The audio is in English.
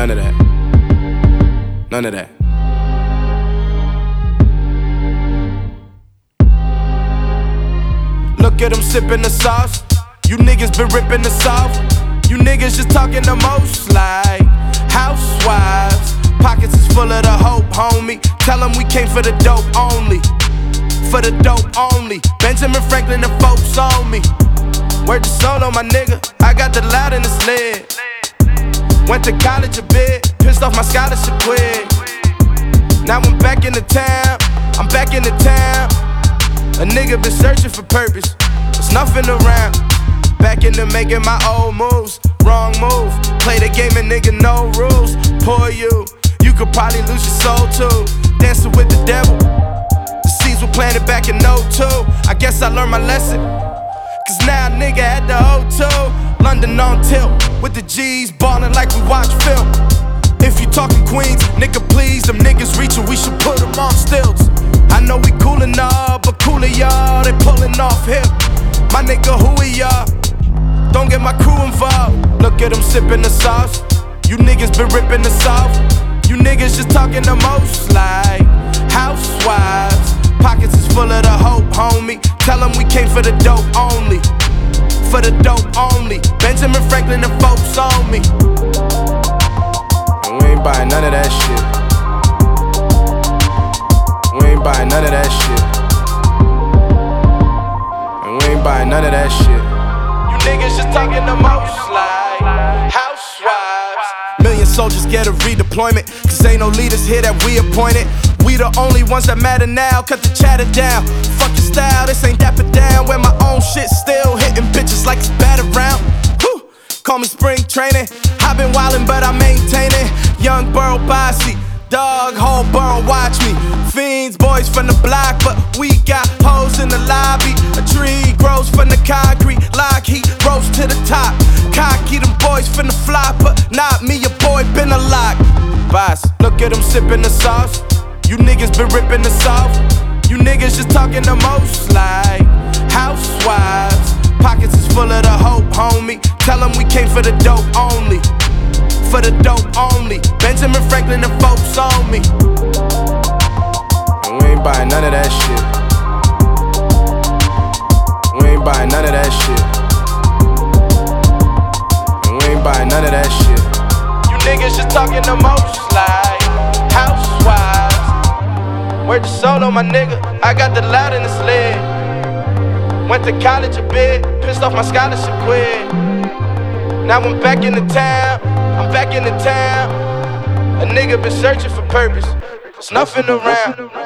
none of that. None of that. Look at them sipping the sauce. You niggas been ripping the sauce. You niggas just talking the most like housewives. Pockets is full of the hope, homie. Tell them we came for the dope only. For the dope only. Benjamin Franklin and folks on me. Word to solo, my nigga. I got the loud in the sled. Went to college a bit. Pissed off my scholarship quit. Now I'm back in the town. I'm back in the town. A nigga been searching for purpose. There's nothing around. Back into making my old moves. Wrong move. Play the game and nigga no rules. Poor you. You could probably lose your soul too. Dancing with the devil. The seeds were planted back in '02. I guess I learned my lesson. Cause now nigga at the O2. London on tilt. With the G's ballin' like we watch film. If you talking Queens, nigga please. Them niggas reaching, we should put them on stilts. I know we coolin' up, but cooler y'all, they pullin' off hip. My nigga, who we y'all? Don't get my crew involved. Look at them sippin' the sauce. You niggas been rippin' the sauce. You niggas just talking the most like housewives. Pockets is full of the hope, homie. Tell them we came for the dope only. For the dope only. Benjamin Franklin and folks on me. And we ain't buying none of that shit. We ain't buying none of that shit. And we ain't buying none of that shit. You niggas just talking the most like housewives. Million soldiers get a redeployment. Cause ain't no leaders here that we appointed. We the only ones that matter now. Cut the chatter down. Fuck your style, this ain't dapper down. Wear my own shit, still hitting bitches like it's bad around. Whew. Call me spring training. I've been wildin', but I maintain it. Young Burl Bossy. Dog, whole burn, watch me. Fiends, boys from the block, but we got hoes in the lobby. A tree grows from the concrete. Lock heat rose to the top. Cocky, them boys finna fly, but not me, your boy been a lock. Boss, look at them sipping the sauce. You niggas been ripping the sauce. You niggas just talking the most like housewives. Pockets is full of the hope, homie. Tell them we came for the dope only. For the dope only. Benjamin Franklin and folks on me. And we ain't buying none of that shit. We ain't buying none of that shit. And we ain't buying none of that shit. You niggas just talking the most like housewives. Word to solo, my nigga. I got the loud in the sled. Went to college a bit. Pissed off my scholarship quit. Now I'm back in the town. I'm back in the town. A nigga been searching for purpose. There's nothing around.